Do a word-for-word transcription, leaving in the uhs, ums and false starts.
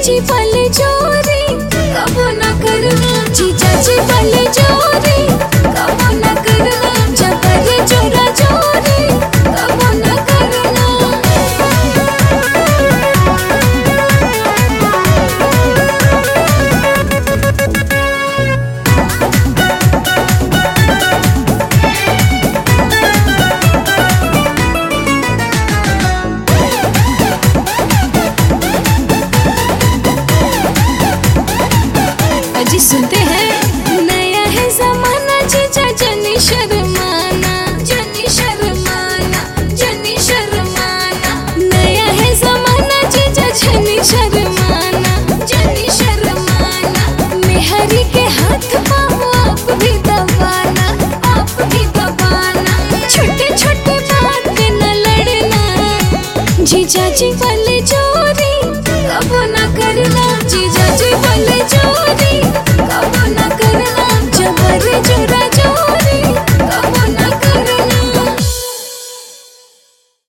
जी वाले चोरी कबो न करना, जीजा जी वाले चोरी कबो न करना, जबर चोरा चोरी कबो न करना। अजी सुनते हैं, नया है जमाना, जीजा जनी शर्माना, जनी शर्माना, जनी शर्माना। नया है जमाना, जीजा जनी शर्माना, जनी शर्माना। मेहरी के हाथ पाँव आप भी दबाना, आप भी दबाना। छोटे छोटे बात पे न लड़ना, जीजा जी वाले चोरी कबो न करना, जीजा जी वाले चोरी कबो न करना, जबर चोरा